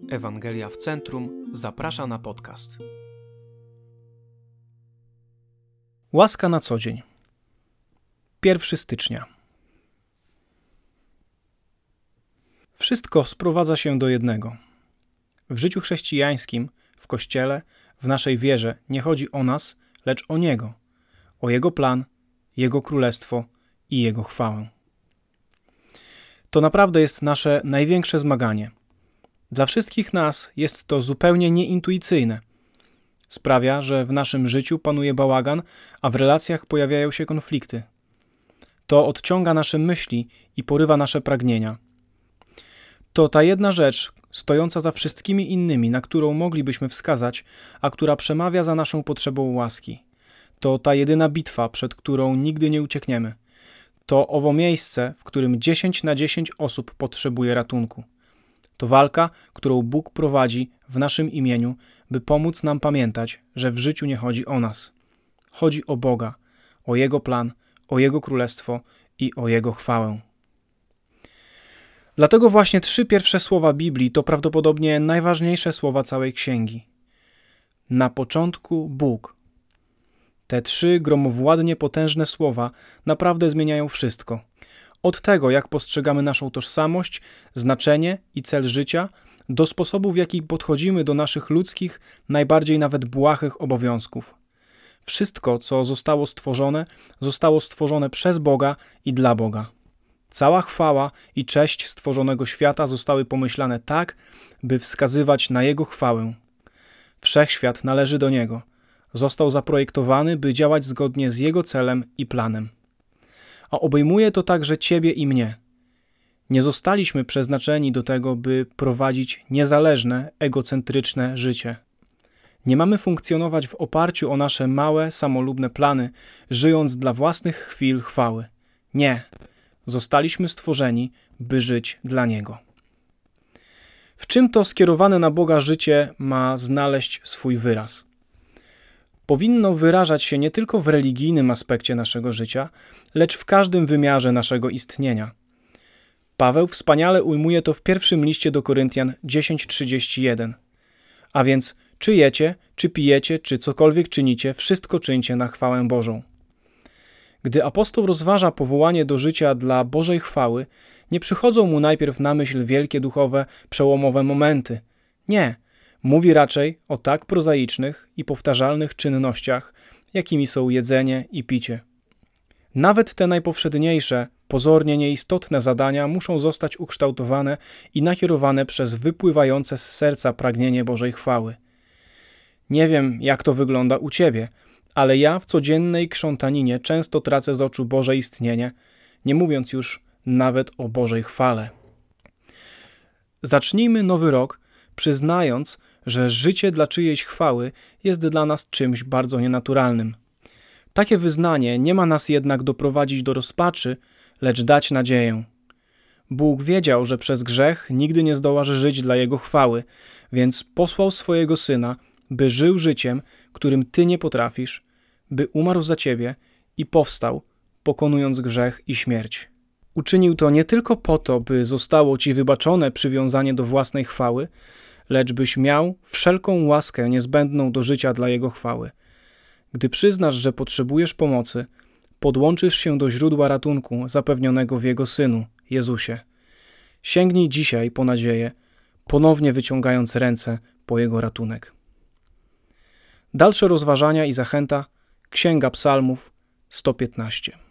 Ewangelia w Centrum zaprasza na podcast. Łaska na co dzień. 1 stycznia. Wszystko sprowadza się do jednego. W życiu chrześcijańskim, w Kościele, w naszej wierze nie chodzi o nas, lecz o Niego, o Jego plan, Jego królestwo i Jego chwałę. To naprawdę jest nasze największe zmaganie. Dla wszystkich nas jest to zupełnie nieintuicyjne. Sprawia, że w naszym życiu panuje bałagan, a w relacjach pojawiają się konflikty. To odciąga nasze myśli i porywa nasze pragnienia. To ta jedna rzecz, stojąca za wszystkimi innymi, na którą moglibyśmy wskazać, a która przemawia za naszą potrzebą łaski. To ta jedyna bitwa, przed którą nigdy nie uciekniemy. To owo miejsce, w którym 10 na 10 osób potrzebuje ratunku. To walka, którą Bóg prowadzi w naszym imieniu, by pomóc nam pamiętać, że w życiu nie chodzi o nas. Chodzi o Boga, o Jego plan, o Jego królestwo i o Jego chwałę. Dlatego właśnie 3 pierwsze słowa Biblii to prawdopodobnie najważniejsze słowa całej księgi. Na początku Bóg. Te 3 gromowładnie potężne słowa naprawdę zmieniają wszystko. Od tego, jak postrzegamy naszą tożsamość, znaczenie i cel życia, do sposobu, w jaki podchodzimy do naszych ludzkich, najbardziej nawet błahych obowiązków. Wszystko, co zostało stworzone przez Boga i dla Boga. Cała chwała i cześć stworzonego świata zostały pomyślane tak, by wskazywać na Jego chwałę. Wszechświat należy do Niego. Został zaprojektowany, by działać zgodnie z Jego celem i planem. A obejmuje to także Ciebie i mnie. Nie zostaliśmy przeznaczeni do tego, by prowadzić niezależne, egocentryczne życie. Nie mamy funkcjonować w oparciu o nasze małe, samolubne plany, żyjąc dla własnych chwil chwały. Nie. Zostaliśmy stworzeni, by żyć dla Niego. W czym to skierowane na Boga życie ma znaleźć swój wyraz? Powinno wyrażać się nie tylko w religijnym aspekcie naszego życia, lecz w każdym wymiarze naszego istnienia. Paweł wspaniale ujmuje to w pierwszym liście do Koryntian 10:31. A więc czy jecie, czy pijecie, czy cokolwiek czynicie, wszystko czyńcie na chwałę Bożą. Gdy apostoł rozważa powołanie do życia dla Bożej chwały, nie przychodzą mu najpierw na myśl wielkie duchowe, przełomowe momenty. Nie. Mówi raczej o tak prozaicznych i powtarzalnych czynnościach, jakimi są jedzenie i picie. Nawet te najpowszedniejsze, pozornie nieistotne zadania muszą zostać ukształtowane i nakierowane przez wypływające z serca pragnienie Bożej chwały. Nie wiem, jak to wygląda u Ciebie, ale ja w codziennej krzątaninie często tracę z oczu Boże istnienie, nie mówiąc już nawet o Bożej chwale. Zacznijmy nowy rok, przyznając, że życie dla czyjejś chwały jest dla nas czymś bardzo nienaturalnym. Takie wyznanie nie ma nas jednak doprowadzić do rozpaczy, lecz dać nadzieję. Bóg wiedział, że przez grzech nigdy nie zdołasz żyć dla Jego chwały, więc posłał swojego Syna, by żył życiem, którym Ty nie potrafisz, by umarł za Ciebie i powstał, pokonując grzech i śmierć. Uczynił to nie tylko po to, by zostało Ci wybaczone przywiązanie do własnej chwały, lecz byś miał wszelką łaskę niezbędną do życia dla Jego chwały. Gdy przyznasz, że potrzebujesz pomocy, podłączysz się do źródła ratunku zapewnionego w Jego Synu, Jezusie. Sięgnij dzisiaj po nadzieję, ponownie wyciągając ręce po Jego ratunek. Dalsze rozważania i zachęta, Księga Psalmów 115.